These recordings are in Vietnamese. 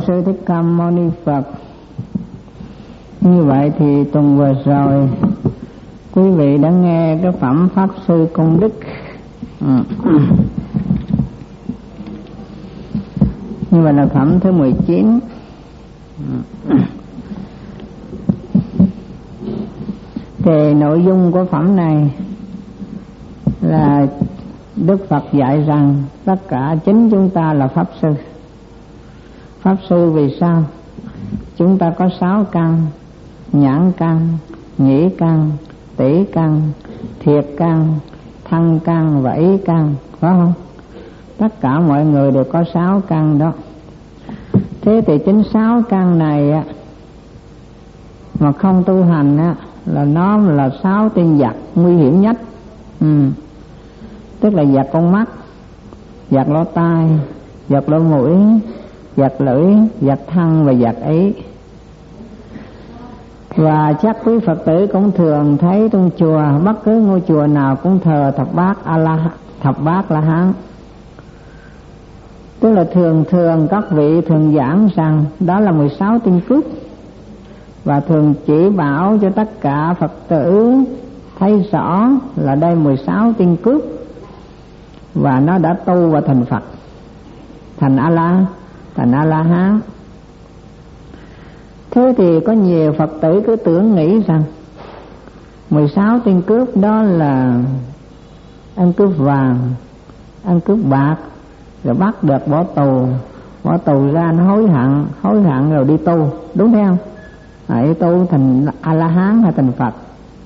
Sư Thích Ca Mâu Ni Phật. Như vậy thì tuần vừa rồi quý vị đã nghe cái phẩm Pháp Sư Công Đức. Như vậy là phẩm thứ 19. Thì nội dung của phẩm này là Đức Phật dạy rằng tất cả chính chúng ta là Pháp Sư. Pháp Sư vì sao? Chúng ta có 6 căn: nhãn căn, nhĩ căn, tỷ căn, thiệt căn, thân căn và ý căn, phải không? Tất cả mọi người đều có 6 căn đó. Thế thì chính 6 căn này mà không tu hành là nó là 6 tên giặc nguy hiểm nhất. Tức là giặc con mắt, giặc lỗ tai, giặc lỗ mũi, giặc lưỡi, giặc thân và giặc ý. Và chắc quý Phật tử cũng thường thấy trong chùa, bất cứ ngôi chùa nào cũng thờ thập bát La Hán. Tức là thường các vị thường giảng rằng đó là 16 tinh cướp, và thường chỉ bảo cho tất cả Phật tử thấy rõ là đây 16 tinh cướp, và nó đã tu và thành Phật, thành A La Hán. Thế thì có nhiều Phật tử cứ tưởng nghĩ rằng 16 tên cướp đó là ăn cướp vàng, ăn cướp bạc, rồi bắt được bỏ tù ra nó hối hận rồi đi tu, đúng không? Hãy tu thành A La Hán hay thành Phật.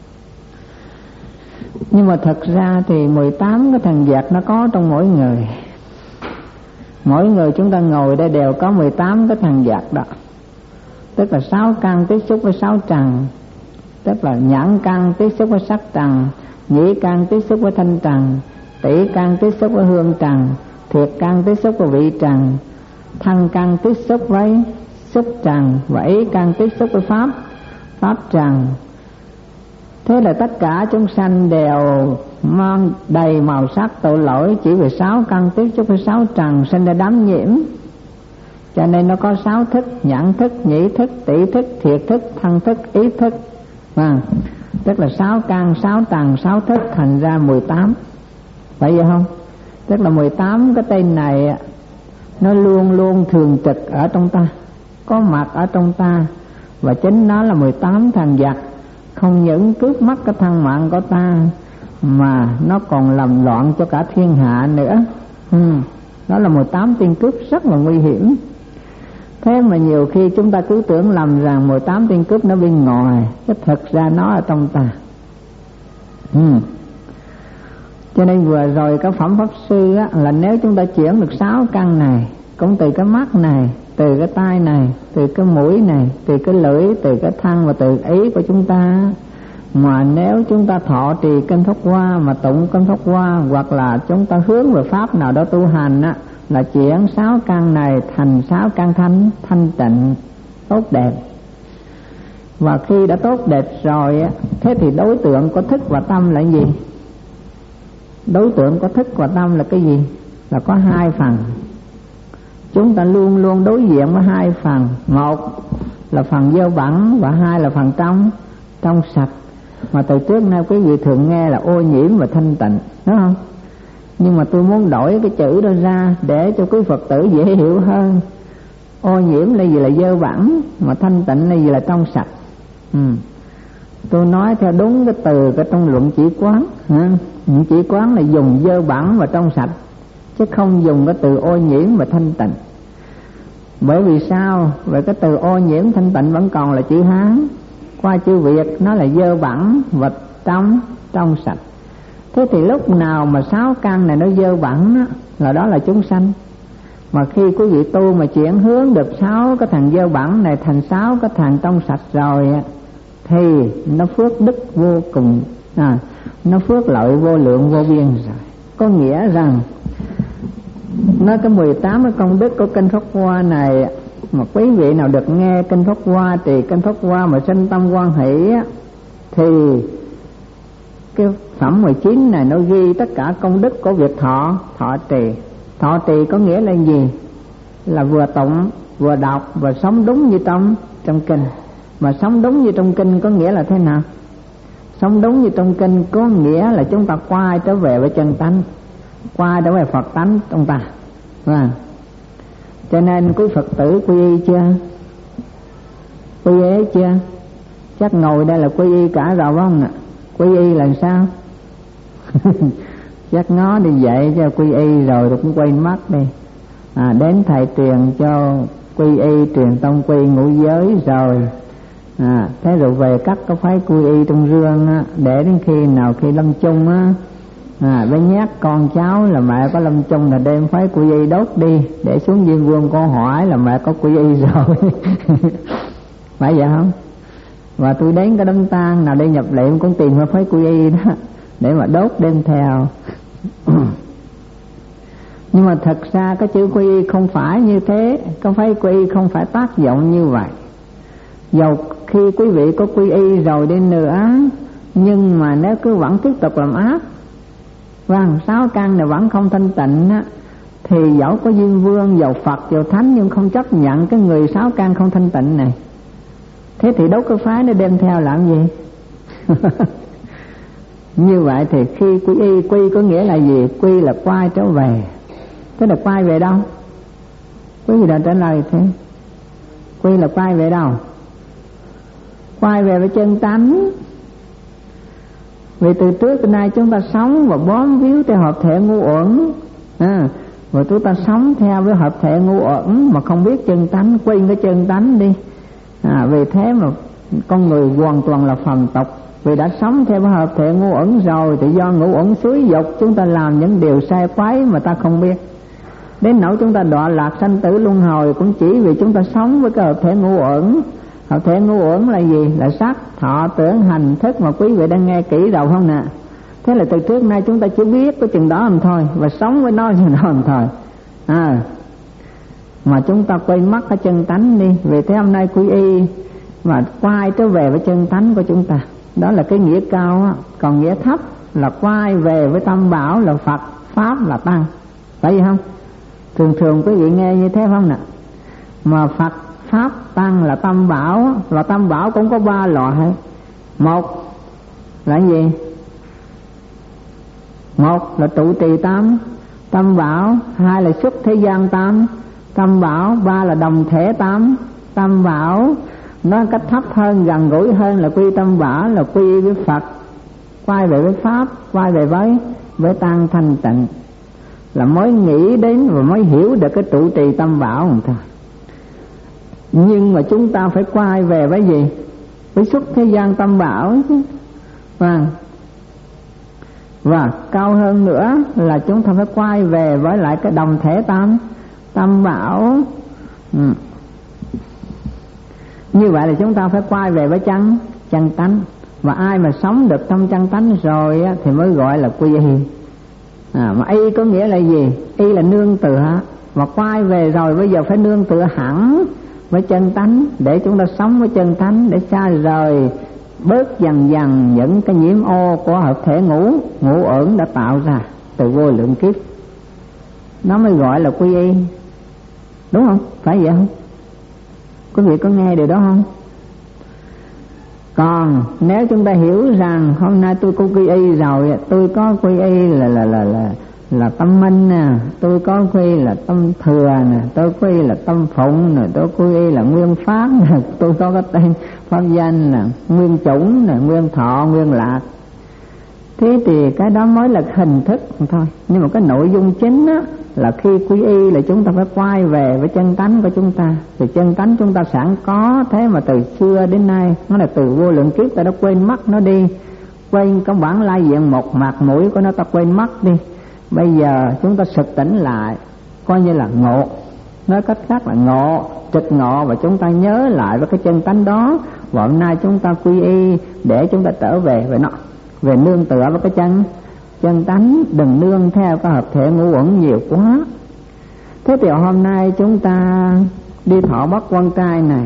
Nhưng mà thật ra thì 18 cái thằng giặc nó có trong mỗi người. Mỗi người chúng ta ngồi đây đều có 18 cái thằng giặc đó. Tức là 6 căn tiếp xúc với 6 trần. Tức là nhãn căn tiếp xúc với sắc trần, nhĩ căn tiếp xúc với thanh trần, tỷ căn tiếp xúc với hương trần, thiệt căn tiếp xúc với vị trần, thân căn tiếp xúc với xúc trần, và ý căn tiếp xúc với pháp trần. Thế là tất cả chúng sanh đều mang đầy màu sắc tội lỗi, chỉ vì 6 căn tiếp xúc với 6 trần sinh ra đám nhiễm. Cho nên nó có 6 thức: nhãn thức, nhĩ thức, tỷ thức, thiệt thức, thân thức, ý thức. Tức là 6 căn, 6 trần, 6 thức, thành ra 18. Phải vậy không? Tức là 18 cái tên này nó luôn luôn thường trực ở trong ta, có mặt ở trong ta, và chính nó là 18 thằng giặc không những cướp mất cái thân mạng của ta mà nó còn làm loạn cho cả thiên hạ nữa. Đó là 18 tên cướp rất là nguy hiểm. Thế mà nhiều khi chúng ta cứ tưởng lầm rằng 18 tên cướp nó bên ngoài, chứ thật ra nó ở trong ta. Cho nên vừa rồi cái phẩm Pháp Sư là nếu chúng ta chuyển được 6 căn này, cũng từ cái mắt này, từ cái tai này, từ cái mũi này, từ cái lưỡi, từ cái thân và từ ý của chúng ta, mà nếu chúng ta thọ trì kinh Pháp Hoa, mà tụng kinh Pháp Hoa, hoặc là chúng ta hướng về pháp nào đó tu hành là chuyển 6 căn này thành 6 căn thanh tịnh tốt đẹp. Và khi đã tốt đẹp rồi thế thì đối tượng của thức và tâm là gì? Đối tượng của thức và tâm là cái gì? Là có 2 phần. Chúng ta luôn luôn đối diện với 2 phần. Một là phần dơ bẩn, và 2 là phần trong sạch. Mà từ trước nay quý vị thường nghe là ô nhiễm và thanh tịnh, đúng không? Nhưng mà tôi muốn đổi cái chữ đó ra để cho quý Phật tử dễ hiểu hơn. Ô nhiễm là gì? Là dơ bẩn, mà thanh tịnh là gì? Là trong sạch. Tôi nói theo đúng cái từ cái trong luận chỉ quán. Luận chỉ quán là dùng dơ bẩn và trong sạch, chứ không dùng cái từ ô nhiễm và thanh tịnh. Bởi vì sao? Bởi cái từ ô nhiễm thanh tịnh vẫn còn là chữ Hán, qua chữ Việt nó là dơ bẩn và trong sạch. Thế thì lúc nào mà 6 căn này nó dơ bẩn là đó là chúng sanh. Mà khi quý vị tu mà chuyển hướng được 6 cái thằng dơ bẩn này thành 6 cái thằng trong sạch rồi thì nó phước đức vô cùng, nó phước lợi vô lượng vô biên rồi. Có nghĩa rằng nói cái 18 cái công đức của kinh Pháp Hoa này, mà quý vị nào được nghe kinh Pháp Hoa, trì kinh Pháp Hoa mà sinh tâm hoan hỷ thì cái phẩm 19 này nó ghi tất cả công đức của việc thọ trì. Thọ trì có nghĩa là gì? Là vừa tụng vừa đọc và sống đúng như trong kinh. Mà sống đúng như trong kinh có nghĩa là thế nào? Sống đúng như trong kinh có nghĩa là chúng ta quay trở về với chân tánh, quay trở về Phật tánh trong ta. Cho nên quý Phật tử quy y chưa? Quy y chưa? Chắc ngồi đây là quy y cả rồi phải không ạ? Quy y là sao? Chắc ngó đi dậy cho quy y rồi cũng quay mắt đi. Đến thầy truyền cho quy y, truyền tông quy ngũ giới rồi. Thế rồi về cắt có phải quy y trong rương á, để đến khi nào khi lâm chung á, với nhát con cháu là mẹ có lâm chung là đêm phải quy y đốt đi, để xuống Diêm Vương con hỏi là mẹ có quy y rồi. Phải vậy không? Và tôi đến cái đám tang nào đi nhập liệm cũng tìm phải quy y đó để mà đốt đem theo. Nhưng mà thật ra cái chữ quy y không phải như thế, có phải quy y không phải tác dụng như vậy. Dầu khi quý vị có quy y rồi đi nữa, nhưng mà nếu cứ vẫn tiếp tục làm ác, sáu căn này vẫn không thanh tịnh á, thì dẫu có Diêm Vương, dầu Phật, dầu Thánh nhưng không chấp nhận cái người sáu căn không thanh tịnh này. Thế thì đốt cái phái nó đem theo làm gì? Như vậy thì khi quy y, quy có nghĩa là gì? Quy là quay trở về. Thế là quay về đâu? Quý vị đã trả lời thế. Quy là quay về đâu? Quay về với chân tánh. Vì từ trước đến nay chúng ta sống và bám víu theo hợp thể ngũ uẩn, và chúng ta sống theo với hợp thể ngũ uẩn mà không biết chân tánh, quên cái chân tánh đi. Vì thế mà con người hoàn toàn là phàm tục. Vì đã sống theo với hợp thể ngũ uẩn rồi thì do ngũ uẩn xúi dục chúng ta làm những điều sai quái mà ta không biết. Đến nỗi chúng ta đọa lạc sanh tử luân hồi cũng chỉ vì chúng ta sống với cái hợp thể ngũ uẩn. Hợp thể ngũ uẩn là gì? Là sắc, thọ, tưởng, hành, thức mà quý vị đang nghe kỹ rồi không nè? Thế là từ trước nay chúng ta chỉ biết có chừng đó làm thôi, và sống với nó chừng đó làm thôi. Mà chúng ta quên mất cái chân tánh đi. Vì thế hôm nay quy y mà quay trở về với chân tánh của chúng ta, đó là cái nghĩa cao á. Còn nghĩa thấp là quay về với tam bảo là Phật, Pháp là Tăng. Phải vậy không? Thường thường quý vị nghe như thế không nè? Mà Phật, Pháp, Tăng là tam bảo, và tam bảo cũng có 3 loại. Một là gì? Một là trụ trì tam bảo. Hai là xuất thế gian tam bảo. Ba là đồng thể tam bảo. Nó cách thấp hơn, gần gũi hơn là quy tam bảo, là quy với Phật, quay về với Pháp, quay về với Tăng thanh tịnh, là mới nghĩ đến và mới hiểu được cái trụ trì tam bảo mà thôi. Nhưng mà chúng ta phải quay về với gì? Với xuất thế gian tam bảo chứ. Và cao hơn nữa là chúng ta phải quay về với lại cái đồng thể tam bảo. Như vậy là chúng ta phải quay về với chân tánh. Và ai mà sống được trong chân tánh rồi á, thì mới gọi là quy y. Mà y có nghĩa là gì? Y là nương tựa. Mà quay về rồi bây giờ phải nương tựa hẳn với chân tánh, để chúng ta sống với chân tánh, để xa rời bớt dần dần những cái nhiễm ô của hợp thể ngũ uẩn đã tạo ra từ vô lượng kiếp. Nó mới gọi là quy y. Đúng không? Phải vậy không? Quý vị có nghe điều đó không? Còn nếu chúng ta hiểu rằng hôm nay tôi có quy y rồi, tôi có quy y là tâm minh nè, tôi có quy y là tâm thừa nè, tôi quy y là tâm phụng nè, tôi quy y là nguyên pháp nè, tôi có cái tên pháp danh nè, nguyên chủng nè, nguyên thọ, nguyên lạc. Thế thì cái đó mới là hình thức thôi. Nhưng mà cái nội dung chính á, là khi quy y là chúng ta phải quay về với chân tánh của chúng ta. Thì chân tánh chúng ta sẵn có, thế mà từ xưa đến nay, nó là từ vô lượng kiếp ta đã quên mất nó đi. Quên cái bản lai diện một mặt mũi của nó ta quên mất đi. Bây giờ chúng ta sực tỉnh lại, coi như là ngộ. Nói cách khác là ngộ, trực ngộ, và chúng ta nhớ lại với cái chân tánh đó. Và hôm nay chúng ta quy y để chúng ta trở về với nó, về nương tựa với cái chân tánh, đừng nương theo cái hợp thể ngũ uẩn nhiều quá. Thế thì hôm nay chúng ta đi thọ bắt quan trai này,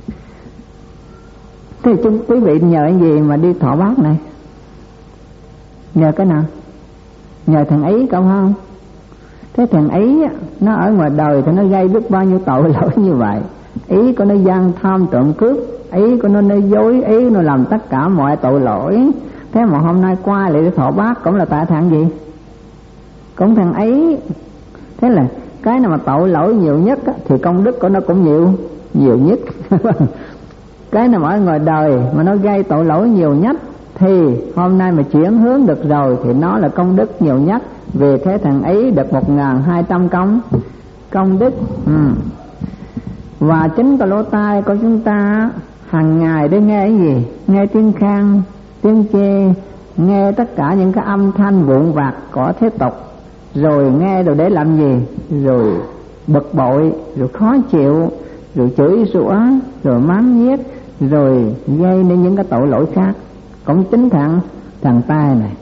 thế quý vị nhờ cái gì mà đi thọ bát này? Nhờ cái nào? Nhờ thằng ấy cậu không? Thế Cái thằng ấy nó ở ngoài đời thì nó gây biết bao nhiêu tội lỗi như vậy. Ý của nó gian tham trộm cướp, ý của nó nói dối, ý nó làm tất cả mọi tội lỗi. Thế mà hôm nay qua lại thọ bát cũng là tại thằng gì? Cũng thằng ấy. Thế là cái nào mà tội lỗi nhiều nhất thì công đức của nó cũng nhiều nhất. Cái nào mà ở ngoài đời mà nó gây tội lỗi nhiều nhất thì hôm nay mà chuyển hướng được rồi thì nó là công đức nhiều nhất. Vì thế thằng ấy được 1.200 công đức. Và chính cái lỗ tai của chúng ta hàng ngày để nghe cái gì? Nghe tiếng khen, tiếng chê, nghe tất cả những cái âm thanh vụn vặt của thế tục. Rồi nghe rồi để làm gì? Rồi bực bội, rồi khó chịu, rồi chửi rủa, rồi mắng nhiếc, rồi gây nên những cái tội lỗi khác. Cũng chính thằng tai này.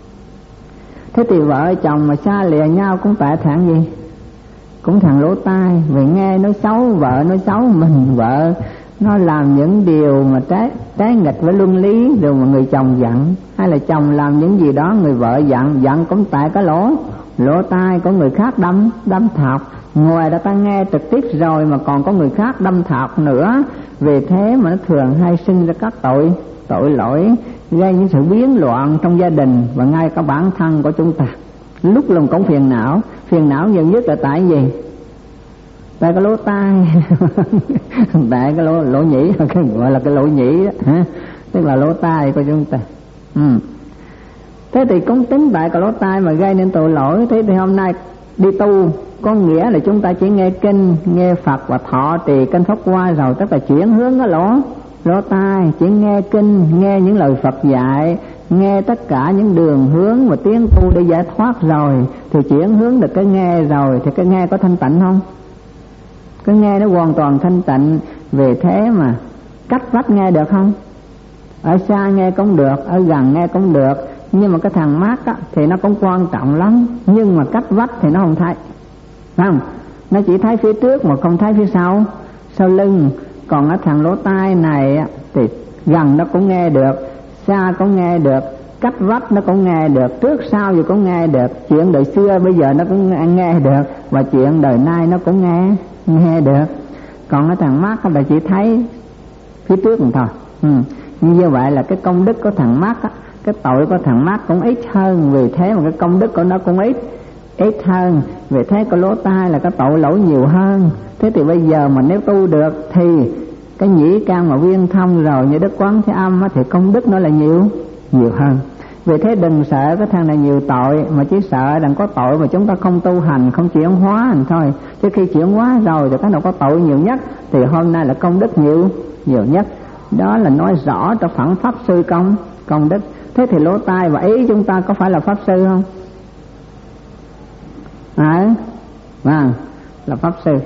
Thế thì vợ chồng mà xa lìa nhau cũng tại thằng gì? Cũng thằng lỗ tai. Vì nghe nói xấu vợ, nói xấu mình, vợ nó làm những điều mà trái nghịch với luân lý, rồi mà người chồng giận, hay là chồng làm những gì đó người vợ giận cũng tại cái lỗ tai của người khác đâm thọc. Ngoài ra ta nghe trực tiếp rồi mà còn có người khác đâm thọc nữa. Vì thế mà nó thường hay sinh ra các tội lỗi, gây những sự biến loạn trong gia đình và ngay cả bản thân của chúng ta. Lúc lòng cũng phiền não nhiều nhất là tại gì? Tại cái lỗ tai. Tại cái lỗ nhĩ, gọi là cái lỗ nhĩ đó, tức là lỗ tai của chúng ta. Thế thì cũng tính tại cái lỗ tai mà gây nên tội lỗi. Thế thì hôm nay đi tu có nghĩa là chúng ta chỉ nghe kinh, nghe Phật và thọ trì kinh Pháp Hoa rồi, tức là chuyển hướng cái lỗ tai, chỉ nghe kinh, nghe những lời Phật dạy, nghe tất cả những đường hướng mà tiến tu để giải thoát rồi thì chuyển hướng được cái nghe rồi thì cái nghe có thanh tịnh không? Cái nghe nó hoàn toàn thanh tịnh. Vì thế mà cách vách nghe được không? Ở xa nghe cũng được, ở gần nghe cũng được. Nhưng mà cái thằng mắt thì nó cũng quan trọng lắm. Nhưng mà cách vách thì nó không thấy, không? Nó chỉ thấy phía trước mà không thấy phía sau lưng. Còn ở thằng lỗ tai này thì gần nó cũng nghe được, xa cũng nghe được, cách vách nó cũng nghe được, trước sau gì cũng nghe được. Chuyện đời xưa bây giờ nó cũng nghe được, và chuyện đời nay nó cũng nghe được. Còn ở thằng mắt là chỉ thấy phía trước mà thôi. Như vậy là cái công đức của thằng mắt, cái tội của thằng mắt cũng ít hơn. Vì thế mà cái công đức của nó cũng ít hơn. Vì thế cái lỗ tai là cái tội lỗi nhiều hơn. Thế thì bây giờ mà nếu tu được thì cái nhĩ căn mà viên thông rồi như Đức Quán Thế Âm thì công đức nó là nhiều hơn. Vì thế đừng sợ cái thằng này nhiều tội, mà chỉ sợ rằng có tội mà chúng ta không tu hành, không chuyển hóa hành thôi. Chứ khi chuyển hóa rồi thì cái nào có tội nhiều nhất thì hôm nay là công đức nhiều nhất. Đó là nói rõ trong phẳng pháp sư công đức. Thế thì lỗ tai và ý chúng ta có phải là pháp sư không? Là pháp sư.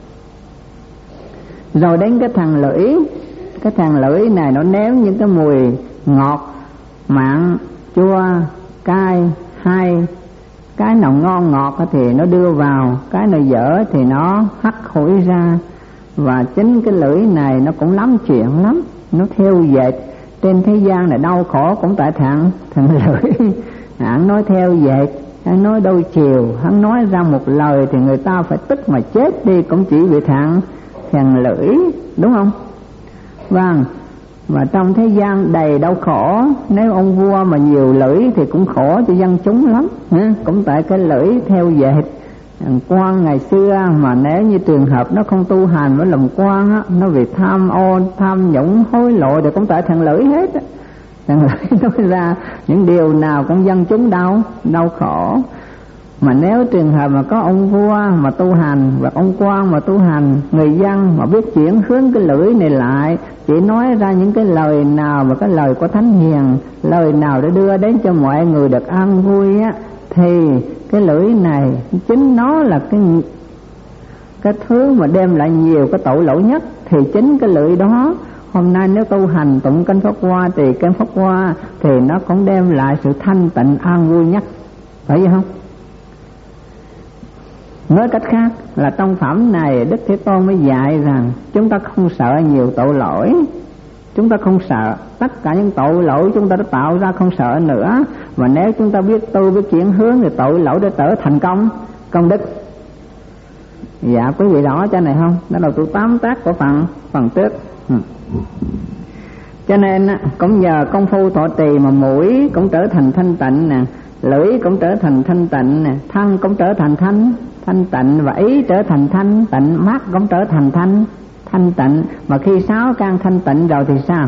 Rồi đến cái thằng lưỡi. Cái thằng lưỡi này nó nếm những cái mùi ngọt, mặn, chua, cay, hay. Cái nào ngon ngọt thì nó đưa vào, cái nào dở thì nó hắt hủi ra. Và chính cái lưỡi này nó cũng lắm chuyện lắm. Nó theo dệt trên thế gian này đau khổ cũng tại thằng lưỡi. Hắn nói theo dệt, hắn nói đôi chiều, hắn nói ra một lời thì người ta phải tức mà chết đi cũng chỉ vì thằng lưỡi, đúng không? Vâng. Và trong thế gian đầy đau khổ, nếu ông vua mà nhiều lưỡi thì cũng khổ cho dân chúng lắm. Cũng tại cái lưỡi theo dệt. Quan ngày xưa mà nếu như trường hợp nó không tu hành với làm quan á, nó vì tham ô, tham nhũng, hối lộ thì cũng tại thằng lưỡi hết á. Thằng lưỡi nói ra những điều nào cũng dân chúng đau khổ. Mà nếu trường hợp mà có ông vua mà tu hành và ông quan mà tu hành, người dân mà biết chuyển hướng cái lưỡi này lại, chỉ nói ra những cái lời nào mà cái lời của thánh hiền, lời nào để đưa đến cho mọi người được an vui á, thì cái lưỡi này chính nó là cái thứ mà đem lại nhiều cái tội lỗi nhất. Thì chính cái lưỡi đó hôm nay nếu tu hành tụng kinh Pháp Hoa thì kinh Pháp Hoa thì nó cũng đem lại sự thanh tịnh an vui nhất, phải vậy không? Nói cách khác là trong phẩm này Đức Thế Tôn mới dạy rằng chúng ta không sợ nhiều tội lỗi. Chúng ta không sợ, tất cả những tội lỗi chúng ta đã tạo ra không sợ nữa. Và nếu chúng ta biết tu, biết chuyển hướng thì tội lỗi đã trở thành công đức. Dạ quý vị rõ cho này không? Đó là tôi tóm tắt của phần trước. Cho nên cũng nhờ công phu thọ trì mà mũi cũng trở thành thanh tịnh nè, lưỡi cũng trở thành thanh tịnh nè, thân cũng trở thành thanh tịnh, và ý trở thành thanh tịnh, mắt cũng trở thành thanh tịnh. Mà khi 6 căn thanh tịnh rồi thì sao?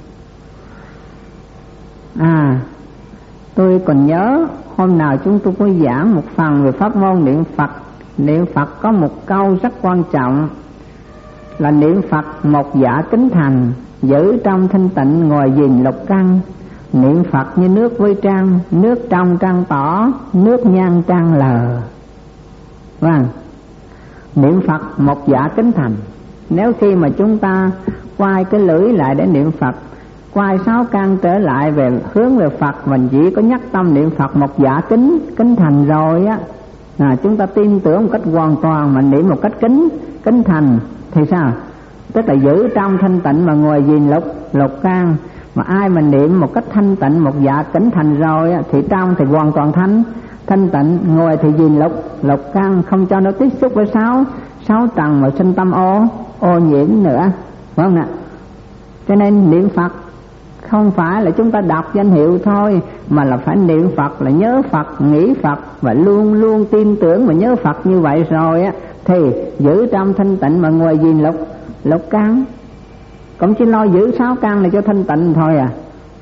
Tôi còn nhớ hôm nào chúng tôi có giảng một phần về pháp môn niệm Phật. Niệm Phật có một câu rất quan trọng là niệm Phật một dạ kính thành, giữ trong thanh tịnh ngồi gìn lục căn. Niệm Phật như nước với trăng, nước trong trăng tỏ, nước nhan trăng lờ. Vâng, niệm Phật một dạ kính thành. Nếu khi mà chúng ta quay cái lưỡi lại để niệm Phật, quay 6 căn trở lại về hướng về Phật, mình chỉ có nhắc tâm niệm Phật một dạ kính thành rồi á, chúng ta tin tưởng một cách hoàn toàn mà niệm một cách kính thành thì sao? Tức là giữ trong thanh tịnh mà ngồi gìn lục căn. Mà ai mà niệm một cách thanh tịnh một dạ kính thành rồi á, thì trong thì hoàn toàn thanh tịnh, ngồi thì gìn lục căn, không cho nó tiếp xúc với sáu trần mà sinh tâm ô nhiễm nữa, phải không ạ? Cho nên niệm Phật không phải là chúng ta đọc danh hiệu thôi, mà là phải niệm Phật là nhớ Phật, nghĩ Phật, và luôn luôn tin tưởng và nhớ Phật như vậy rồi á, thì giữ trong thanh tịnh mà ngồi gìn lục căn. Cũng chỉ lo giữ 6 căn này cho thanh tịnh thôi à.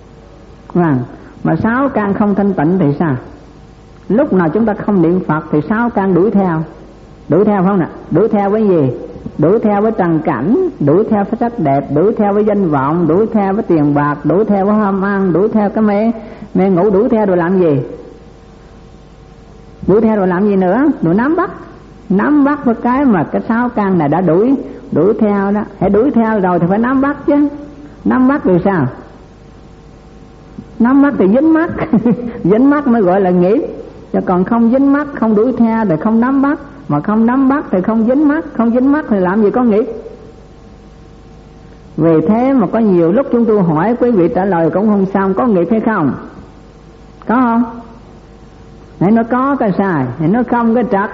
Mà 6 căn không thanh tịnh thì sao? Lúc nào chúng ta không niệm Phật thì 6 căn đuổi theo phải không nè? Đuổi theo với gì? Đuổi theo với trần cảnh, đuổi theo với sắc đẹp, đuổi theo với danh vọng, đuổi theo với tiền bạc, đuổi theo với ham ăn, đuổi theo cái mê ngủ, đuổi theo rồi làm gì? Đuổi theo rồi làm gì nữa? Rồi nắm bắt với cái mà cái 6 căn này đã đuổi theo đó. Hãy đuổi theo rồi thì phải nắm bắt chứ. Nắm bắt rồi sao? Nắm mắt thì dính mắt dính mắt mới gọi là nghiệp. Chứ còn không dính mắt, không đuổi theo thì không nắm bắt. Mà không nắm bắt thì không dính mắt, không dính mắt thì làm gì có nghiệp. Vì thế mà có nhiều lúc chúng tôi hỏi quý vị trả lời cũng không xong, có nghiệp hay không? Có không? Hãy nó có cái sai, hãy nó không cái trật.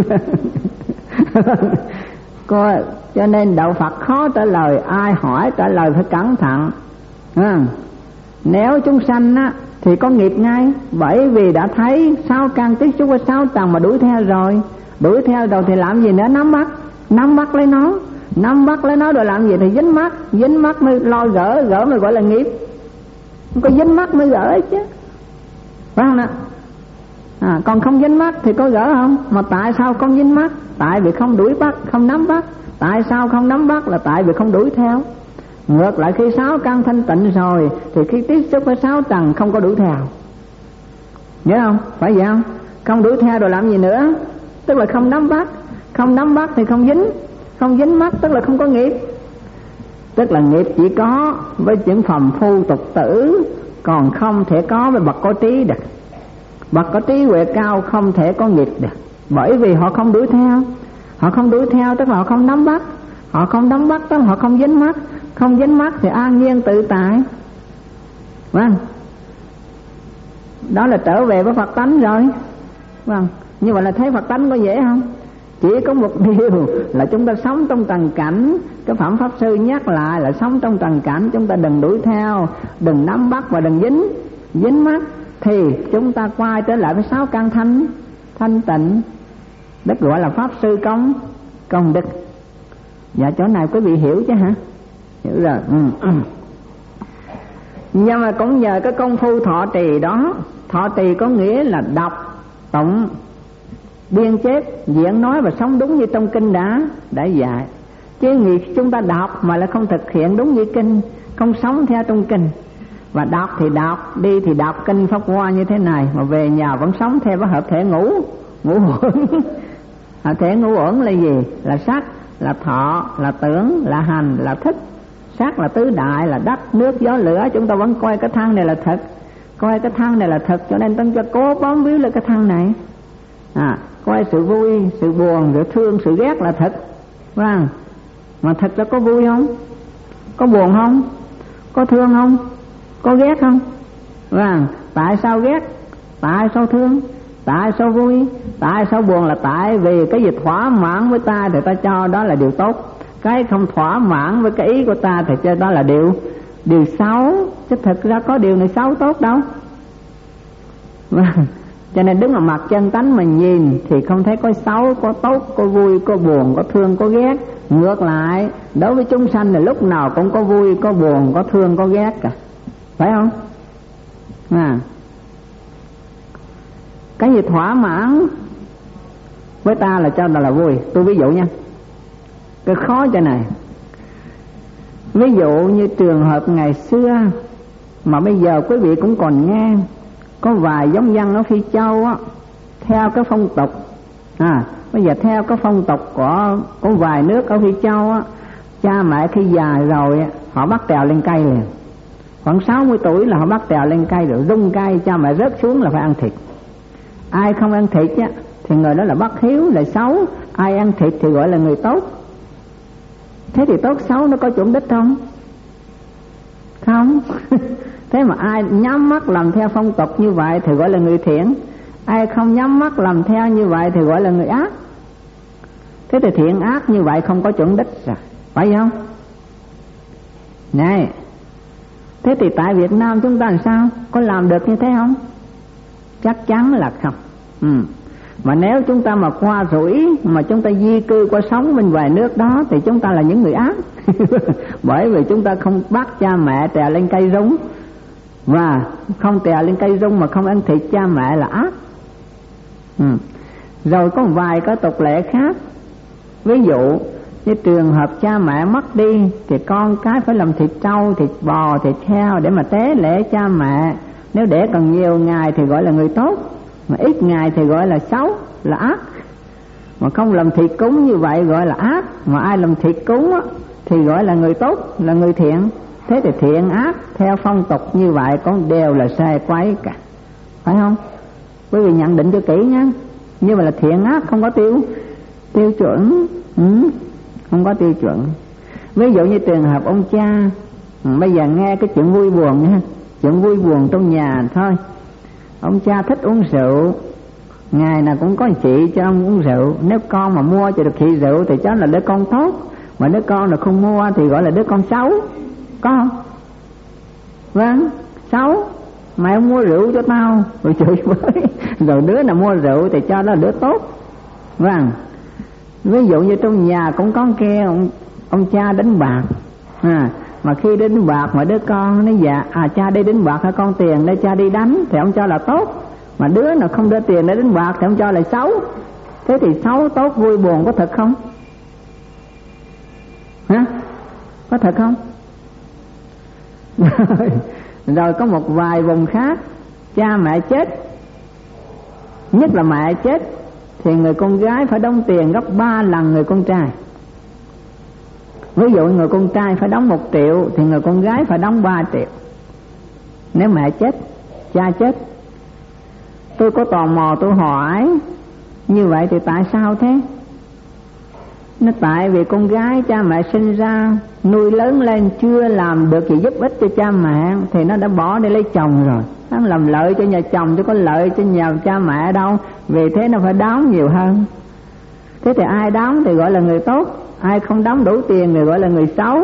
Cho nên đạo Phật khó trả lời, ai hỏi trả lời phải cẩn thận. Nếu chúng sanh á thì có nghiệp ngay, bởi vì đã thấy 6 căn tiếp xúc với 6 trần mà đuổi theo rồi thì làm gì nữa? Nắm bắt lấy nó rồi làm gì? Thì dính mắt mới lo gỡ mới gọi là nghiệp. Không có dính mắt mới gỡ chứ, phải không ạ? Còn không dính mắt thì có gỡ không? Mà tại sao không dính mắt? Tại vì không đuổi bắt, không nắm bắt. Tại sao không nắm bắt? Là tại vì không đuổi theo. Ngược lại khi 6 căn thanh tịnh rồi thì khi tiếp xúc với 6 trần không có đuổi theo. Nhớ không? Phải vậy không? Không đuổi theo rồi làm gì nữa? Tức là không nắm bắt thì không dính mắt, tức là không có nghiệp. Tức là nghiệp chỉ có với những phàm phu tục tử, còn không thể có với bậc có trí được. Bậc có trí huệ cao không thể có nghiệp được, bởi vì họ không đuổi theo, tức là họ không nắm bắt. Họ không nắm bắt tức là họ không dính mắt thì an nhiên tự tại. Vâng, đó là trở về với Phật tánh rồi. Vâng, như vậy là thấy Phật tánh có dễ không? Chỉ có một điều là chúng ta sống trong trần cảnh. Cái Phẩm Pháp Sư nhắc lại là sống trong trần cảnh, chúng ta đừng đuổi theo, đừng nắm bắt và đừng dính mắt, thì chúng ta quay trở lại với 6 căn thanh tịnh. Đức gọi là Pháp Sư công đức. Dạ chỗ này quý vị hiểu chứ hả? Hiểu rồi. Nhưng mà cũng nhờ cái công phu thọ trì đó. Thọ trì có nghĩa là đọc, tụng, biên chép, diễn nói và sống đúng như trong kinh đã dạy. Chứ người chúng ta đọc mà lại không thực hiện đúng như kinh, không sống theo trong kinh. Và đọc thì đọc, đi thì đọc kinh Pháp Hoa như thế này, mà về nhà vẫn sống theo cái hợp thể ngũ uẩn. Hợp thể ngũ uẩn là gì? Là sắc, là thọ, là tưởng, là hành, là thích. Sắc là tứ đại, là đất, nước, gió, lửa. Chúng ta vẫn coi cái thân này là thật, cho nên chúng ta cố bám víu lên cái thân này. Coi sự vui, sự buồn, sự thương, sự ghét là thật. Vâng. Mà thật ra có vui không? Có buồn không? Có thương không? Có ghét không? Vâng. Tại sao ghét? Tại sao thương? Tại sao vui, tại sao buồn? Là tại vì cái gì thỏa mãn với ta thì ta cho đó là điều tốt, cái không thỏa mãn với cái ý của ta thì cho đó là điều xấu. Chứ thực ra có điều này xấu tốt đâu. Cho nên đứng ở mặt chân tánh mà nhìn thì không thấy có xấu, có tốt, có vui, có buồn, có thương, có ghét. Ngược lại, đối với chúng sanh là lúc nào cũng có vui, có buồn, có thương, có ghét cả. Phải không? Cái gì thỏa mãn với ta là cho là vui. Tôi ví dụ nha, cái khó cho này. Ví dụ như trường hợp ngày xưa mà bây giờ quý vị cũng còn nghe, có vài giống dân ở Phi Châu á, theo cái phong tục bây giờ theo cái phong tục của vài nước ở Phi Châu á, cha mẹ khi già rồi á, họ bắt trèo lên cây liền. Khoảng 60 tuổi là họ bắt trèo lên cây rồi rung cây, cha mẹ rớt xuống là phải ăn thịt. Ai không ăn thịt á thì người đó là bất hiếu, là xấu. Ai ăn thịt thì gọi là người tốt. Thế thì tốt xấu nó có chuẩn đích không? Không. Thế mà ai nhắm mắt làm theo phong tục như vậy thì gọi là người thiện, ai không nhắm mắt làm theo như vậy thì gọi là người ác. Thế thì thiện ác như vậy không có chuẩn đích rồi, phải không? Này, thế thì tại Việt Nam chúng ta làm sao? Có làm được như thế không? Chắc chắn là không. Mà nếu chúng ta mà qua rủi mà chúng ta di cư qua sống bên vài nước đó thì chúng ta là những người ác. Bởi vì chúng ta không bắt cha mẹ trèo lên cây rung, và không trèo lên cây rung mà không ăn thịt cha mẹ là ác. Rồi có vài cái tục lệ khác. Ví dụ như trường hợp cha mẹ mất đi thì con cái phải làm thịt trâu, thịt bò, thịt heo để mà tế lễ cha mẹ. Nếu để còn nhiều ngày thì gọi là người tốt, mà ít ngày thì gọi là xấu, là ác. Mà không làm thịt cúng như vậy gọi là ác, mà ai làm thịt cúng á, thì gọi là người tốt, là người thiện. Thế thì thiện ác theo phong tục như vậy cũng đều là sai quấy cả, phải không? Quý vị nhận định cho kỹ nhé. Nhưng mà là thiện ác không có tiêu chuẩn, không có tiêu chuẩn. Ví dụ như trường hợp ông cha, bây giờ nghe cái chuyện vui buồn nha, chuyện vui buồn trong nhà thôi. Ông cha thích uống rượu, ngày nào cũng có chị cho ông uống rượu. Nếu con mà mua cho được chị rượu thì cháu là đứa con tốt, mà đứa con nào không mua thì gọi là đứa con xấu, có không? Vâng, xấu. Mày không mua rượu cho tao, rồi chửi với. Rồi đứa nào mua rượu thì cho đó là đứa tốt. Vâng. Ví dụ như trong nhà cũng có kia ông cha đánh bạc, mà khi đánh bạc mà đứa con nó dạ cha đi đánh bạc hay con tiền để cha đi đánh thì ông cho là tốt, mà đứa nào không đưa tiền để đánh bạc thì ông cho là xấu. Thế thì xấu tốt vui buồn có thật không? Có thật không? Rồi có một vài vùng khác cha mẹ chết, nhất là mẹ chết thì người con gái phải đóng tiền gấp 3 lần người con trai. Ví dụ người con trai phải đóng 1 triệu thì người con gái phải đóng 3 triệu. Nếu mẹ chết, cha chết. Tôi có tò mò tôi hỏi, như vậy thì tại sao thế? Nó tại vì con gái cha mẹ sinh ra nuôi lớn lên chưa làm được gì giúp ích cho cha mẹ thì nó đã bỏ đi lấy chồng rồi. Nó làm lợi cho nhà chồng chứ có lợi cho nhà cha mẹ đâu. Vì thế nó phải đóng nhiều hơn. Thế thì ai đóng thì gọi là người tốt, ai không đóng đủ tiền thì gọi là người xấu.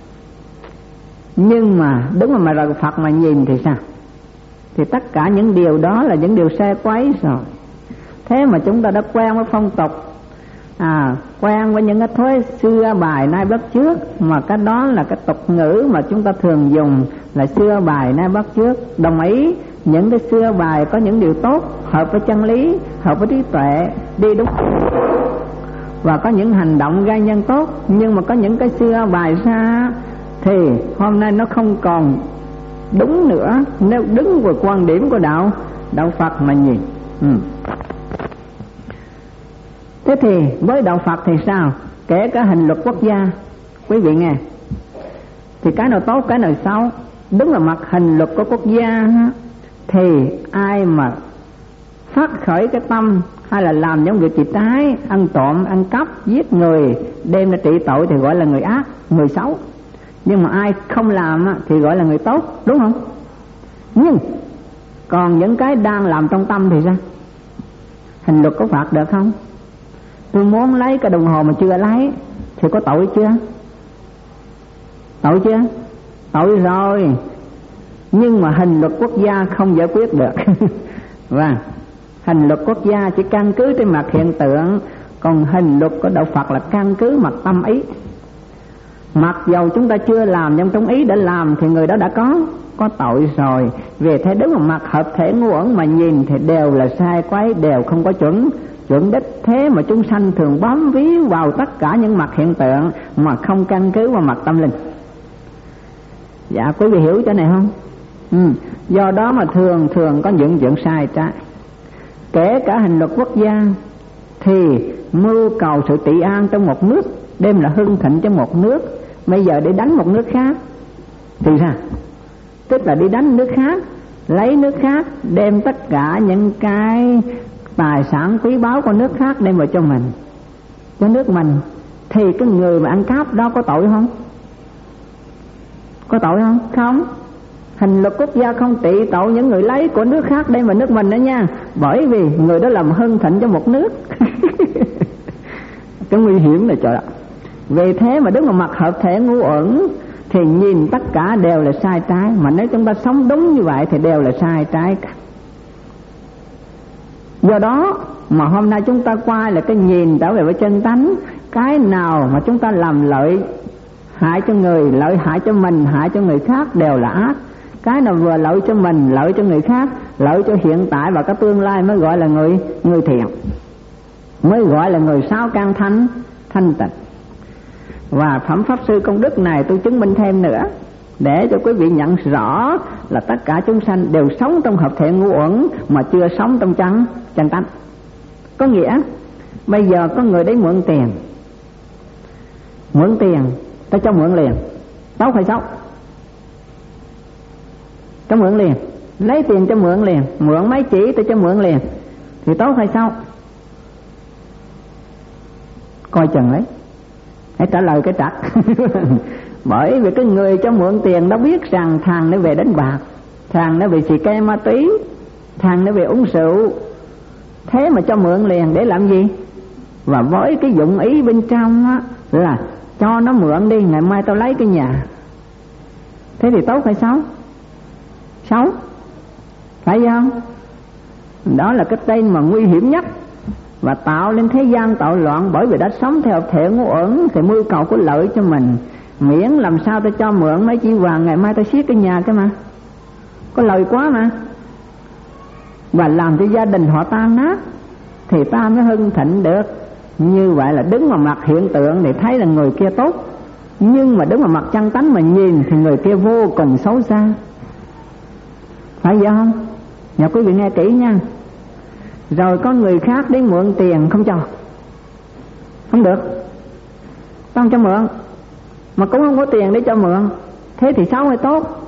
Nhưng mà đúng mà rồi Phật mà nhìn thì sao? Thì tất cả những điều đó là những điều sai quấy rồi. Thế mà chúng ta đã quen với phong tục, quen với những cái thói xưa bài nay bắt chước, mà cái đó là cái tục ngữ mà chúng ta thường dùng là xưa bài nay bắt chước. Đồng ý những cái xưa bài có những điều tốt, hợp với chân lý, hợp với trí tuệ, đi đúng và có những hành động gây nhân tốt. Nhưng mà có những cái xưa bài ra thì hôm nay nó không còn đúng nữa, nếu đứng vào quan điểm của đạo Phật mà nhìn. Thế thì với đạo Phật thì sao? Kể cả hình luật quốc gia, quý vị nghe, thì cái nào tốt cái nào xấu. Đứng vào mặt hình luật của quốc gia thì ai mà phát khởi cái tâm hay là làm những việc gì trái, ăn trộm, ăn cắp, giết người, đem ra trị tội thì gọi là người ác, người xấu. Nhưng mà ai không làm thì gọi là người tốt, đúng không? Nhưng còn những cái đang làm trong tâm thì sao? Hình luật có phạt được không? Tôi muốn lấy cái đồng hồ mà chưa lấy thì có tội chưa? Tội chưa? Tội rồi. Nhưng mà hình luật quốc gia không giải quyết được. Và hình luật quốc gia chỉ căn cứ trên mặt hiện tượng, còn hình luật của đạo Phật là căn cứ mặt tâm ý. Mặc dầu chúng ta chưa làm nhưng trong ý đã làm thì người đó đã có tội rồi. Vì thế đứng vào mặt hợp thể ngu uẩn mà nhìn thì đều là sai quấy, đều không có chuẩn đích. Thế mà chúng sanh thường bám víu vào tất cả những mặt hiện tượng mà không căn cứ vào mặt tâm linh. Dạ, quý vị hiểu chỗ này không? Do đó mà thường có những chuyện sai trái. Kể cả hình luật quốc gia thì mưu cầu sự trị an trong một nước, đem là hưng thịnh cho một nước. Bây giờ để đánh một nước khác thì sao? Tức là đi đánh nước khác, lấy nước khác, đem tất cả những cái tài sản quý báu của nước khác đem vào cho mình, cho nước mình. Thì cái người mà ăn cắp đó có tội không? Có tội không? Không. Hình luật quốc gia không trị tội những người lấy của nước khác đem vào nước mình nữa nha. Bởi vì người đó làm hưng thịnh cho một nước. Cái nguy hiểm này trời ạ. Vì thế mà đứng vào mặt hợp thể ngu uẩn thì nhìn tất cả đều là sai trái. Mà nếu chúng ta sống đúng như vậy thì đều là sai trái cả. Do đó mà hôm nay chúng ta quay là cái nhìn trở về với chân tánh. Cái nào mà chúng ta làm lợi hại cho người, lợi hại cho mình, hại cho người khác đều là ác. Cái nào vừa lợi cho mình, lợi cho người khác, lợi cho hiện tại và cái tương lai mới gọi là người thiện, mới gọi là người sao can thanh tịnh. Và phẩm pháp sư công đức này tôi chứng minh thêm nữa, để cho quý vị nhận rõ là tất cả chúng sanh đều sống trong hợp thể ngu uẩn mà chưa sống trong chân tánh. Có nghĩa bây giờ có người đến mượn tiền, ta cho mượn liền, tốt hay xấu? Cho mượn liền, lấy tiền cho mượn liền, mượn mấy chỉ ta cho mượn liền, thì tốt hay xấu? Coi chừng đấy, hãy trả lời cái trật. Bởi vì cái người cho mượn tiền đó biết rằng thằng nó về đánh bạc, thằng nó về xì ke ma túy, thằng nó về uống rượu, thế mà cho mượn liền để làm gì? Và với cái dụng ý bên trong á là cho nó mượn đi, ngày mai tao lấy cái nhà. Thế thì tốt hay xấu? Xấu, phải không? Đó là cái tên mà nguy hiểm nhất và tạo lên thế gian tội loạn. Bởi vì đã sống theo thể ngu uẩn thì mưu cầu có lợi cho mình, miễn làm sao ta cho mượn mấy chỉ vàng, ngày mai ta xiết cái nhà cái mà có lời quá mà, và làm cho gia đình họ tan nát thì ta mới hưng thịnh được. Như vậy là đứng vào mặt hiện tượng để thấy là người kia tốt, nhưng mà đứng vào mặt chân tánh mà nhìn thì người kia vô cùng xấu xa. Phải vậy không? Nhà quý vị nghe kỹ nha. Rồi có người khác đến mượn tiền không cho, không được, không cho mượn, mà cũng không có tiền để cho mượn. Thế thì xấu hay tốt?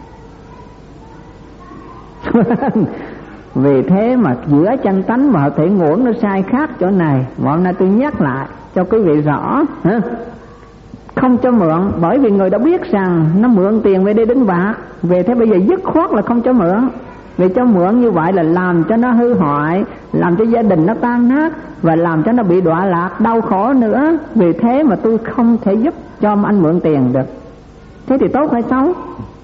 Vì thế mà giữa chân tánh và hợp thể ngu uẩn nó sai khác chỗ này. Hôm nay tôi nhắc lại cho quý vị rõ. Không cho mượn bởi vì người đã biết rằng nó mượn tiền về đây đánh bạc. Vì thế bây giờ dứt khoát là không cho mượn. Vì cho mượn như vậy là làm cho nó hư hoại, làm cho gia đình nó tan nát, và làm cho nó bị đọa lạc đau khổ nữa. Vì thế mà tôi không thể giúp cho anh mượn tiền được. Thế thì tốt hay xấu?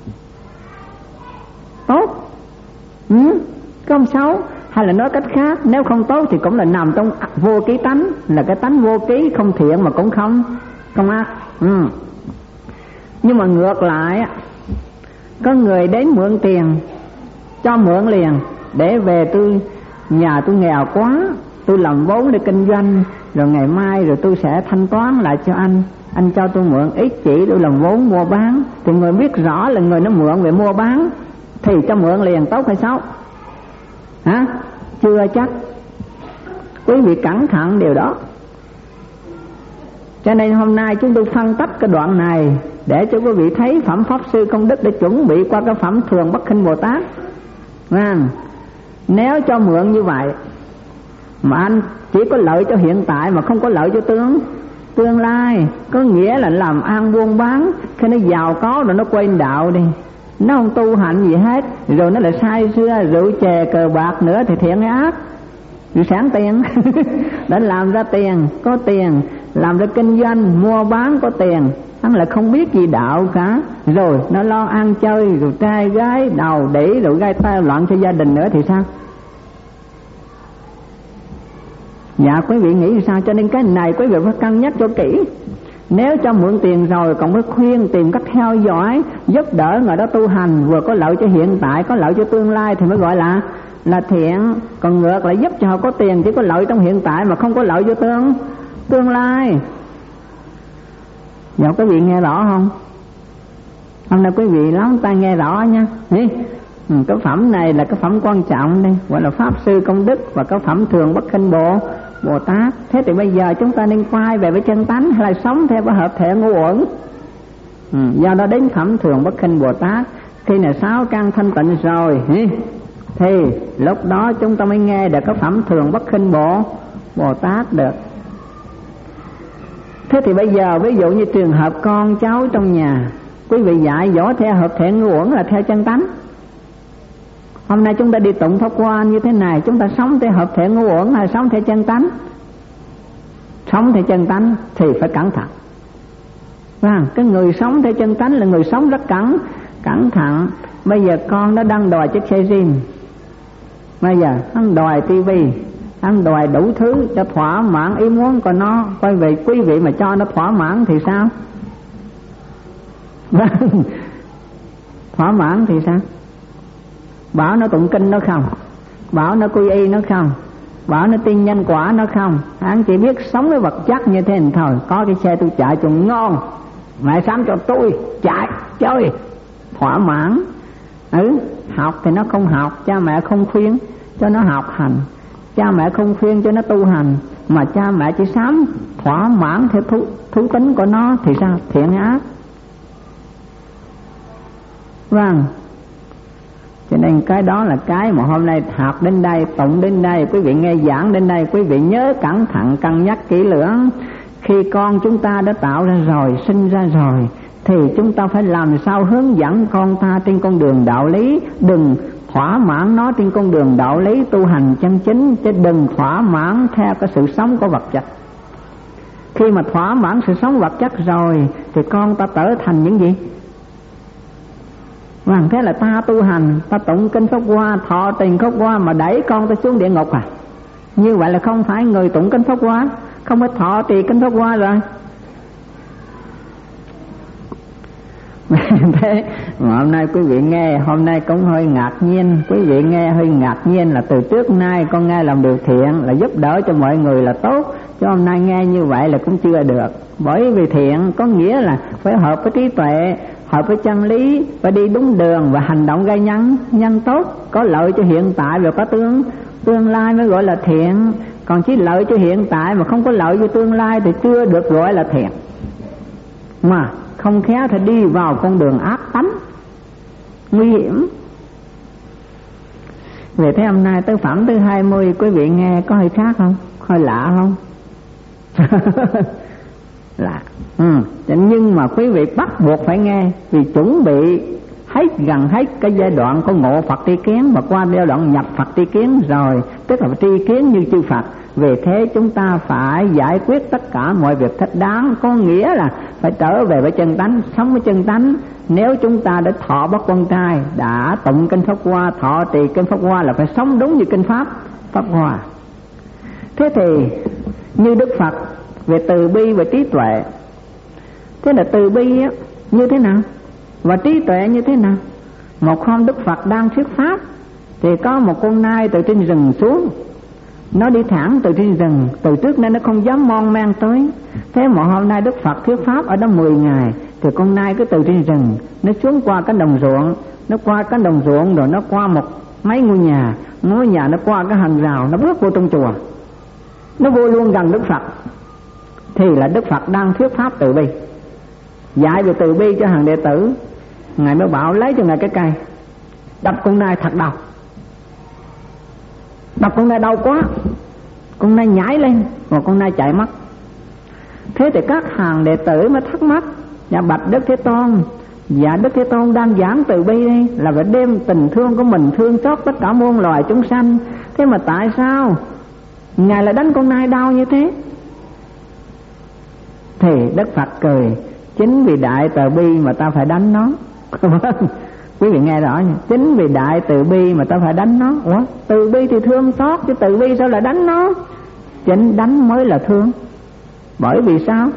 Tốt. Không xấu. Hay là nói cách khác, nếu không tốt thì cũng là nằm trong vô ký tánh, là cái tánh vô ký, không thiện mà cũng không ác. Nhưng mà ngược lại, có người đến mượn tiền, cho mượn liền, để về nhà tôi nghèo quá, tôi làm vốn để kinh doanh, rồi ngày mai rồi tôi sẽ thanh toán lại cho anh cho tôi mượn ít chỉ tôi làm vốn mua bán. Thì người biết rõ là người nó mượn về mua bán thì cho mượn liền, tốt hay xấu? Hả? Chưa chắc. Quý vị cẩn thận điều đó. Cho nên hôm nay chúng tôi phân tách cái đoạn này để cho quý vị thấy phẩm pháp sư công đức để chuẩn bị qua cái phẩm thường bất khinh Bồ Tát. Nếu cho mượn như vậy mà anh chỉ có lợi cho hiện tại mà không có lợi cho tương lai, có nghĩa là làm ăn buôn bán, khi nó giàu có rồi nó quên đạo đi, nó không tu hành gì hết, rồi nó lại say sưa rượu chè cờ bạc nữa thì thiện hay ác? vì sáng tiền đã làm ra tiền, có tiền, làm ra kinh doanh, mua bán có tiền, hắn lại không biết gì đạo cả, rồi nó lo ăn chơi, rồi trai gái đầu đĩ, rồi gây tai loạn cho gia đình nữa thì sao? Dạ quý vị nghĩ sao? Cho nên cái này quý vị phải cân nhắc cho kỹ. Nếu cho mượn tiền rồi còn phải khuyên tìm cách theo dõi, giúp đỡ người đó tu hành, vừa có lợi cho hiện tại, có lợi cho tương lai thì mới gọi là thiện. Còn ngược lại giúp cho họ có tiền chỉ có lợi trong hiện tại mà không có lợi cho tương lai. Dạ quý vị nghe rõ không? Hôm nay quý vị lắng tai nghe rõ nha. Cái phẩm này là cái phẩm quan trọng đây, gọi là Pháp Sư Công Đức và cái phẩm Thường Bất Khinh Bồ Tát. Thế thì bây giờ chúng ta nên quay về với chân tánh hay là sống theo cái hợp thể ngũ uẩn? Do đó đến phẩm Thường Bất Khinh Bồ Tát, khi nào 6 căn thanh tịnh rồi thì lúc đó chúng ta mới nghe được cái phẩm Thường Bất Khinh Bồ Tát được. Thế thì bây giờ ví dụ như trường hợp con cháu trong nhà, quý vị dạy dỗ theo hợp thể ngũ uẩn là theo chân tánh. Hôm nay chúng ta đi tụng Pháp Hoa như thế này, chúng ta sống theo hợp thể ngũ uẩn hay sống theo chân tánh? Sống theo chân tánh thì phải cẩn thận. Cái người sống theo chân tánh là người sống rất cẩn thận. Bây giờ con nó đang đòi chiếc xe riêng, bây giờ hắn đòi tivi, hắn đòi đủ thứ cho thỏa mãn ý muốn của nó. Quay về quý vị mà cho nó thỏa mãn thì sao? Thỏa mãn thì sao? Bảo nó tụng kinh nó không, bảo nó quy y nó không, bảo nó tin nhân quả nó không. Hắn chỉ biết sống với vật chất như thế này thôi. Có cái xe tôi chạy cho ngon, mẹ sắm cho tôi chạy chơi thỏa mãn. Học thì nó không học, cha mẹ không khuyên cho nó học hành, cha mẹ không khuyên cho nó tu hành, mà cha mẹ chỉ sắm thỏa mãn theo thú tính của nó thì sao? Thiện ác. Cho nên cái đó là cái mà hôm nay học đến đây, tụng đến đây, quý vị nghe giảng đến đây, quý vị nhớ cẩn thận cân nhắc kỹ lưỡng. Khi con chúng ta đã tạo ra rồi, sinh ra rồi, thì chúng ta phải làm sao hướng dẫn con ta trên con đường đạo lý. Đừng thỏa mãn nó trên con đường đạo lý tu hành chân chính, chứ đừng thỏa mãn theo cái sự sống của vật chất. Khi mà thỏa mãn sự sống vật chất rồi thì con ta trở thành những gì? Thế là ta tu hành, ta tụng kinh Pháp Hoa, thọ trì Pháp Hoa mà đẩy con ta xuống địa ngục à? Như vậy là không phải người tụng kinh Pháp Hoa, không phải thọ trì kinh Pháp Hoa rồi. Thế mà hôm nay quý vị nghe, hôm nay cũng hơi ngạc nhiên. Quý vị nghe hơi ngạc nhiên là từ trước nay con nghe làm điều thiện là giúp đỡ cho mọi người là tốt, chứ hôm nay nghe như vậy là cũng chưa được. Bởi vì thiện có nghĩa là phải hợp với trí tuệ, hợp với chân lý, phải đi đúng đường và hành động gây nhân tốt, có lợi cho hiện tại và có tương lai mới gọi là thiện. Còn chỉ lợi cho hiện tại mà không có lợi cho tương lai thì chưa được gọi là thiện. Mà không khéo thì đi vào con đường ác tánh, nguy hiểm. Vì thế hôm nay tới phẩm thứ 20 quý vị nghe có hơi khác không? Hơi lạ không? Lạ. Nhưng mà quý vị bắt buộc phải nghe, vì chuẩn bị gần hết cái giai đoạn có ngộ Phật tri kiến và qua giai đoạn nhập Phật tri kiến rồi, tức là tri kiến như chư Phật. Vì thế chúng ta phải giải quyết tất cả mọi việc thích đáng, có nghĩa là phải trở về với chân tánh, sống với chân tánh. Nếu chúng ta đã thọ bất quan trai, đã tụng kinh Pháp Hoa, thọ trì kinh Pháp Hoa là phải sống đúng như kinh Pháp Hoa. Thế thì như Đức Phật về từ bi và trí tuệ, thế là từ bi á, như thế nào và trí tuệ như thế nào? Một hôm Đức Phật đang thuyết pháp thì có một con nai từ trên rừng xuống. Nó đi thẳng từ trên rừng, từ trước nên nó không dám mon men tới. Thế mà hôm nay Đức Phật thuyết pháp ở đó 10 ngày thì con nai cứ từ trên rừng nó xuống qua cái đồng ruộng, nó qua cái đồng ruộng rồi nó qua mấy ngôi nhà nó qua cái hàng rào, nó bước vô trong chùa, nó vô luôn gần Đức Phật. Thì là Đức Phật đang thuyết pháp từ bi, dạy về từ bi cho hàng đệ tử. Ngài mới bảo lấy cho ngài cái cây, đập con nai thật đau, đập con nai đau quá, con nai nhảy lên và con nai chạy mất. Thế thì các hàng đệ tử mới thắc mắc, dạ bạch Đức Thế Tôn, dạ Đức Thế Tôn đang giảng từ bi đây là phải đem tình thương của mình thương xót tất cả muôn loài chúng sanh, thế mà tại sao Ngài lại đánh con nai đau như thế. Thì Đức Phật cười: chính vì đại từ bi mà ta phải đánh nó. Quý vị nghe rõ nhỉ? Chính vì đại từ bi mà ta phải đánh nó. Ủa, từ bi thì thương xót, chứ từ bi sao lại đánh nó? Chính đánh mới là thương. Bởi vì sao?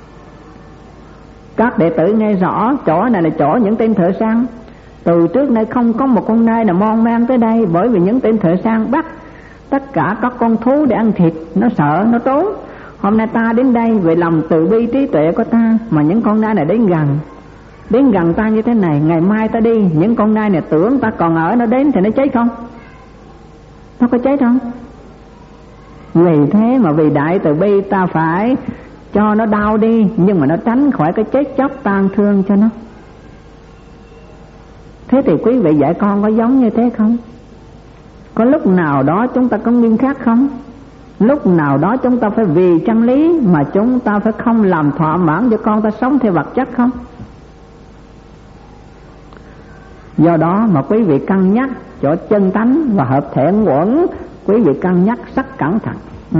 Các đệ tử nghe rõ, chỗ này là chỗ những tên thợ săn. Từ trước nay không có một con nai nào mon men tới đây, bởi vì những tên thợ săn bắt tất cả các con thú để ăn thịt, nó sợ, nó trốn. Hôm nay ta đến đây vì lòng từ bi trí tuệ của ta mà những con nai này đến gần ta như thế này. Ngày mai ta đi, những con nai này tưởng ta còn ở, nó đến thì nó chết không? Nó có chết không? Vì thế mà vì đại từ bi ta phải cho nó đau đi, nhưng mà nó tránh khỏi cái chết chóc tang thương cho nó. Thế thì quý vị dạy con có giống như thế không? Có lúc nào đó chúng ta có nghiêm khắc không? Lúc nào đó chúng ta phải vì chân lý mà chúng ta phải không làm thỏa mãn cho con ta sống theo vật chất không? Do đó mà quý vị cân nhắc chỗ chân tánh và hợp thể uẩn, quý vị cân nhắc rất cẩn thận.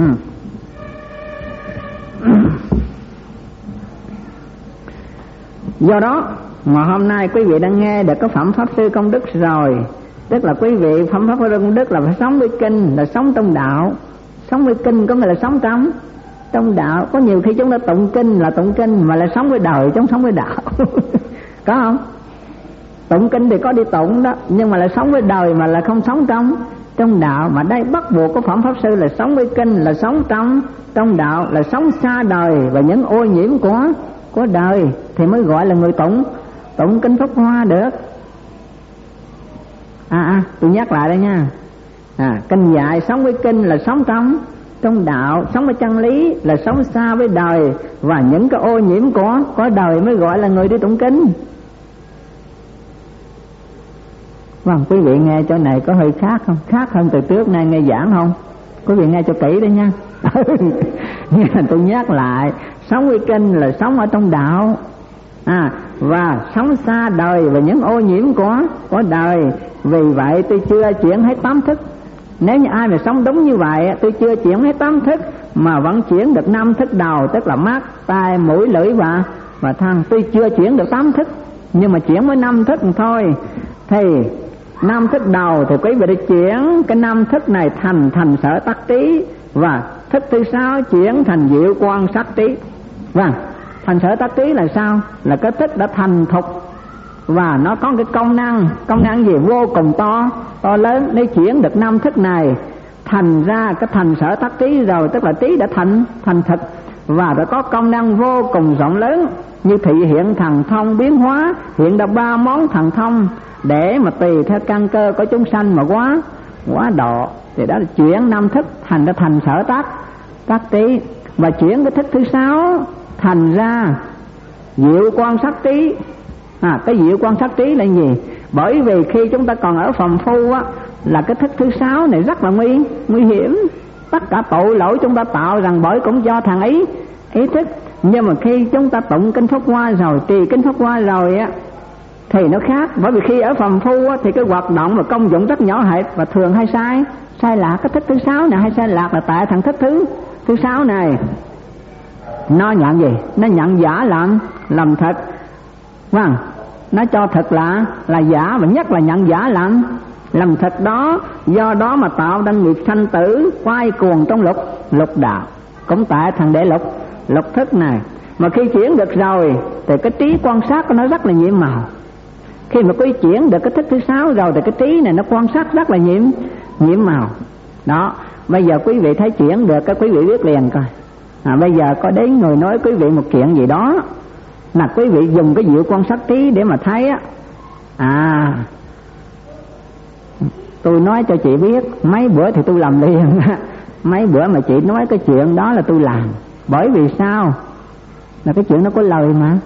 Do đó mà hôm nay quý vị đã nghe được cái phẩm pháp sư công đức rồi. Tức là quý vị phẩm pháp sư công đức là phải sống với kinh, là sống trong đạo. Sống với kinh có nghĩa là sống trong đạo. Có nhiều khi chúng ta tụng kinh là tụng kinh mà là sống với đời, chúng sống với đạo. Có không? Tụng kinh thì có đi tụng đó, nhưng mà là sống với đời mà là không sống trong đạo. Mà đây bắt buộc có phẩm pháp sư là sống với kinh, là sống trong đạo, là sống xa đời và những ô nhiễm của đời thì mới gọi là người tụng kinh Pháp Hoa được. Tôi nhắc lại đây nha. Kinh dạy sống với kinh là sống trong đạo, sống với chân lý là sống xa với đời và những cái ô nhiễm của đời mới gọi là người đi tụng kinh. Vâng, quý vị nghe chỗ này có hơi khác không? Khác hơn từ trước nay nghe giảng không? Quý vị nghe cho kỹ đấy nha. Nhưng mà tôi nhắc lại, sống với kinh là sống ở trong đạo, và sống xa đời và những ô nhiễm của đời. Vì vậy tôi chưa chuyển hết 8 thức. Nếu như ai mà sống đúng như vậy, tôi chưa chuyển hết 8 thức mà vẫn chuyển được 5 thức đầu, tức là mắt, tai, mũi, lưỡi và thân. Tôi chưa chuyển được 8 thức, nhưng mà chuyển với 5 thức thôi. Thì 5 thức đầu thì quý vị đã chuyển cái 5 thức này thành sở tắc trí, và thức thứ 6 chuyển thành diệu quan sát trí. Vâng, thành sở tắc trí là sao? Là cái thức đã thành thục và nó có cái công năng gì vô cùng to lớn. Nếu chuyển được 5 thức này thành ra cái thành sở tắc trí rồi, tức là trí đã thành thực và đã có công năng vô cùng rộng lớn, như thị hiện thần thông biến hóa, hiện ra 3 món thần thông để mà tùy theo căn cơ của chúng sanh mà quá độ. Thì đó là chuyển 5 thức thành ra thành sở tác trí, và chuyển cái thức thứ 6 thành ra diệu quan sát trí. Cái diệu quan sát trí là gì? Bởi vì khi chúng ta còn ở phàm phu á, là cái thức thứ 6 này rất là nguy hiểm. Tất cả tội lỗi chúng ta tạo rằng bởi cũng do thằng ý thức. Nhưng mà khi chúng ta tụng kinh Pháp Hoa rồi, trì kinh Pháp Hoa rồi á, thì nó khác. Bởi vì khi ở phàm phu á, thì cái hoạt động và công dụng rất nhỏ hẹp và thường hay sai lạc. Cái thức thứ 6 này hay sai lạc là tại thằng thức thứ 6 này nó nhận gì? Nó nhận giả làm thật. Vâng, nó cho thật là giả, và nhất là nhận giả làm thật đó. Do đó mà tạo ra nghiệp sanh tử quay cuồng trong lục đạo, cũng tại thằng đệ lục thức này. Mà khi chuyển được rồi thì cái trí quan sát của nó rất là nhiệm màu. Khi mà quý chuyển được cái thức thứ 6 rồi thì cái trí này nó quan sát rất là nhiệm màu. Đó, bây giờ quý vị thấy chuyển được, cái quý vị biết liền coi. Bây giờ có đến người nói quý vị một chuyện gì đó, là quý vị dùng cái diệu quan sát trí để mà thấy á. Tôi nói cho chị biết, mấy bữa thì tôi làm liền. Mấy bữa mà chị nói cái chuyện đó là tôi làm. Bởi vì sao? Là cái chuyện nó có lời mà,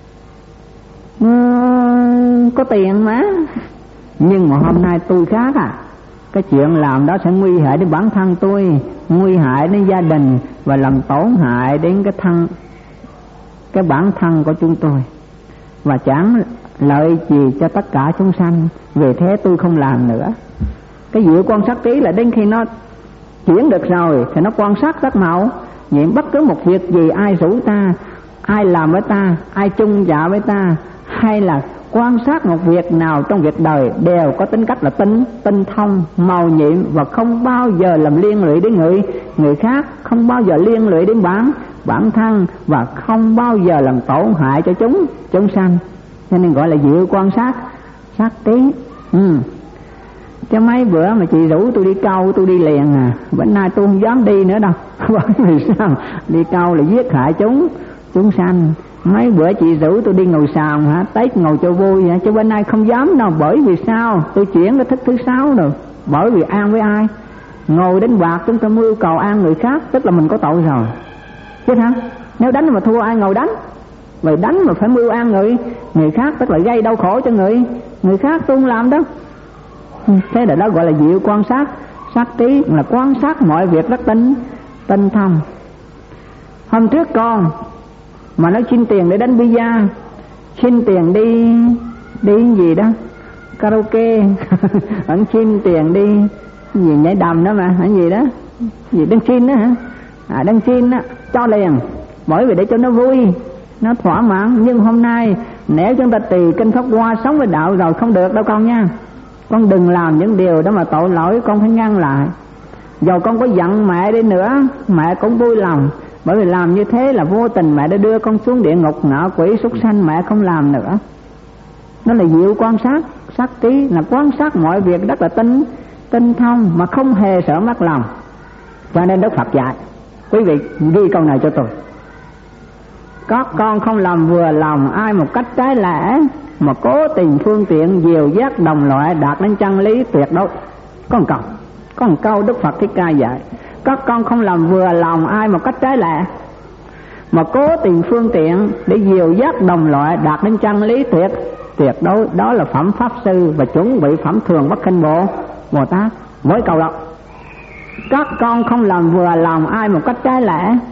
có tiền mà. Nhưng mà hôm nay tôi khác cái chuyện làm đó sẽ nguy hại đến bản thân tôi, nguy hại đến gia đình, và làm tổn hại đến cái bản thân của chúng tôi, và chẳng lợi gì cho tất cả chúng sanh. Vì thế tôi không làm nữa. Cái diệu quan sát trí là đến khi chuyển được rồi thì nó quan sát sắc màu. Nhiệm bất cứ một việc gì ai rủ ta, ai làm với ta, ai chung dạ với ta, hay là quan sát một việc nào trong việc đời, đều có tính cách là tinh thông, màu nhiệm, và không bao giờ làm liên lụy đến người khác, không bao giờ liên lụy đến bản thân, và không bao giờ làm tổn hại cho chúng sanh. Cho nên gọi là diệu quan sát, sát trí. Chứ mấy bữa mà chị rủ tôi đi câu, tôi đi liền à. Bữa nay tôi không dám đi nữa đâu. Bởi vì sao? Đi câu là giết hại chúng sanh. Mấy bữa chị rủ tôi đi ngồi sào hả, Tết ngồi cho vui hả, chứ bên nay không dám đâu. Bởi vì sao? Tôi chuyển cái thức thứ 6 rồi. Bởi vì an với ai? Ngồi đánh bạc chúng ta mưu cầu an người khác, tức là mình có tội rồi. Chứ hả? Nếu đánh mà thua ai ngồi đánh? Vậy đánh mà phải mưu an người khác, tức là gây đau khổ cho người khác, tôi không làm đó. Thế là đó gọi là diệu quan sát, sát trí, là quan sát mọi việc rất tinh thông. Hôm trước con mà nó xin tiền để đánh bida, xin tiền đi gì đó karaoke ẩn xin tiền đi gì nhảy đầm đó mà, gì đó gì đăng xin đó hả, đăng xin đó cho liền, bởi vì để cho nó vui, nó thỏa mãn. Nhưng hôm nay nếu chúng ta tùy kinh Pháp Hoa sống với đạo rồi không được đâu con nha. Con đừng làm những điều đó mà tội lỗi, con phải ngăn lại. Dầu con có giận mẹ đi nữa, mẹ cũng vui lòng, bởi vì làm như thế là vô tình mẹ đã đưa con xuống địa ngục ngạ quỷ súc sanh, mẹ không làm nữa. Nó là diệu quan sát, sát trí, là quan sát mọi việc rất là tinh thông mà không hề sợ mất lòng. Cho nên Đức Phật dạy, quý vị ghi câu này cho tôi: các con không làm vừa lòng ai một cách trái lẽ, mà cố tình phương tiện dìu dắt đồng loại đạt đến chân lý tuyệt đối. Có một câu Đức Phật Thích Ca dạy: các con không làm vừa lòng ai một cách trái lẽ, mà cố tình phương tiện để dìu dắt đồng loại đạt đến chân lý tuyệt đối. Đó là phẩm Pháp Sư và chuẩn bị phẩm Thường Bất Khinh Bồ Tát. Với câu đó, các con không làm vừa lòng ai một cách trái lẽ,